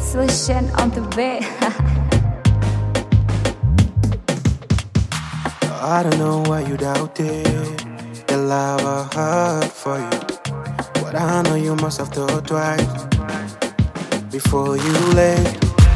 Solution on the way. I don't know why you doubted the love I had for you, but I know you must have thought twice before you left.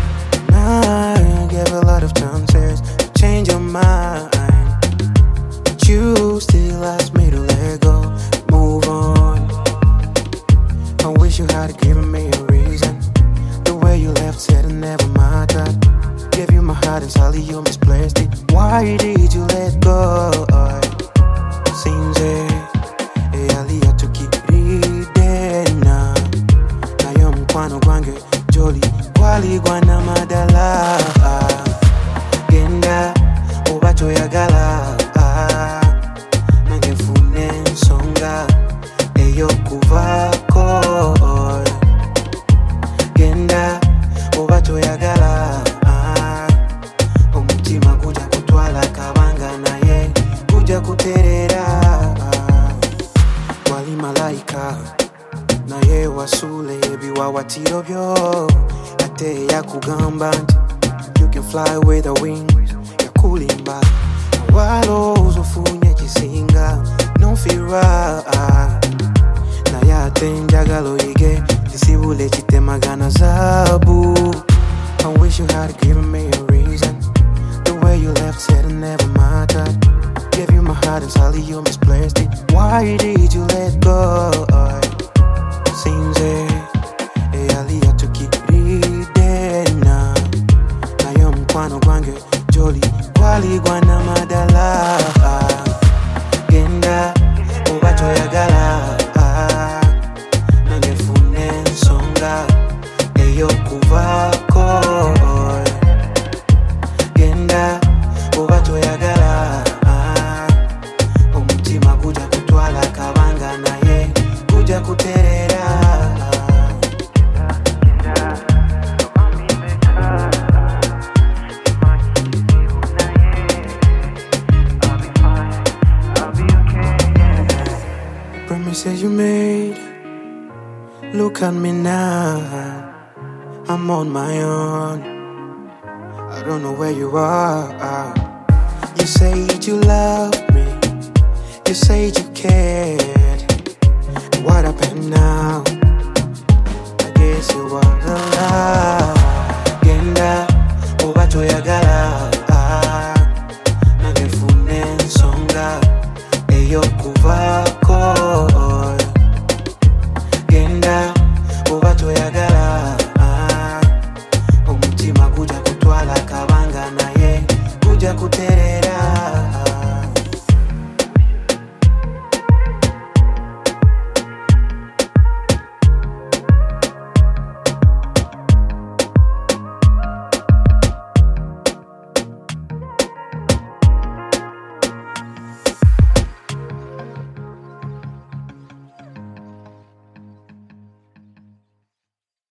I gave a lot of chances to change your mind, but you still asked me to let go, move on. I wish you had given me a reason. The way you left said it never mattered. Gave you my heart and sadly you misplaced it. Why did you let go? Seems eyalia tukiridena nayo mkwano gwange joli kwali gwana madala genda obacho yagala nangefune nsonga eyo kuvako genda obacho yagala omutima kuja kutwala kabanga naye kuja kuterera wali malaika naye wasule ebiwawatiro byo ate yakugamba nti you can fly with the wings yakulimba walowooza ofunye kisinga nonfirwa naye ate njagala oyige kisibula ekitemagana zaabu. I wish you had given me a reason. The way you left said it never mattered. Gave you my heart and sadly you misplaced it. Why did you let go? Seems eyalia tukiridena nayo mkwano gwange joli kwali gwana madala genda obacho yagala nangefune nsonga eyo kuvako genda obacho yagala omutima kuja kutwala kabanga naye kuja kuterera promises you made. Look at me now, I'm on my own. I don't know where you are. You said you loved me, you said you cared. What happened now? I guess you were alive. Genda obacho yagala nangefune nsonga eyo kuva